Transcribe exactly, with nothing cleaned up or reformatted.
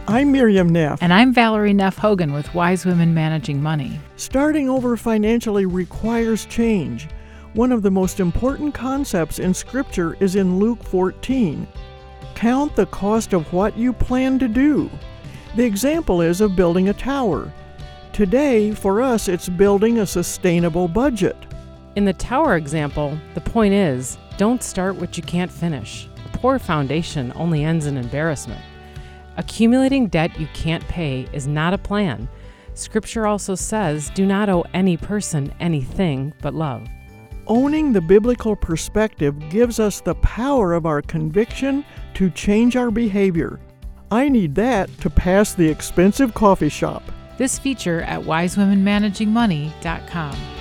I'm Miriam Neff. And I'm Valerie Neff Hogan with Wise Women Managing Money. Starting over financially requires change. One of the most important concepts in Scripture is in Luke fourteen. Count the cost of what you plan to do. The example is of building a tower. Today, for us, it's building a sustainable budget. In the tower example, the point is, don't start what you can't finish. A poor foundation only ends in embarrassment. Accumulating debt you can't pay is not a plan. Scripture also says, do not owe any person anything but love. Owning the biblical perspective gives us the power of our conviction to change our behavior. I need that to pass the expensive coffee shop. This feature at wise women managing money dot com.